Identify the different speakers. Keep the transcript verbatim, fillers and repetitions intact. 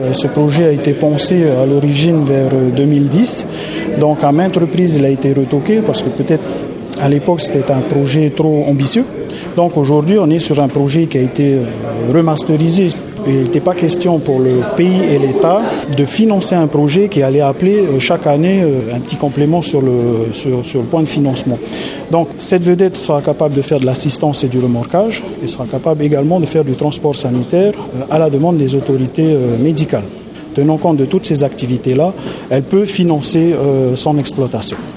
Speaker 1: Ce projet a été pensé à l'origine vers deux mille dix, donc à maintes reprises il a été retoqué parce que peut-être à l'époque c'était un projet trop ambitieux. Donc aujourd'hui on est sur un projet qui a été remasterisé. Il n'était pas question pour le pays et l'État de financer un projet qui allait appeler chaque année un petit complément sur le, sur, sur le point de financement. Donc cette vedette sera capable de faire de l'assistance et du remorquage et sera capable également de faire du transport sanitaire à la demande des autorités médicales. Tenant compte de toutes ces activités-là, elle peut financer son exploitation.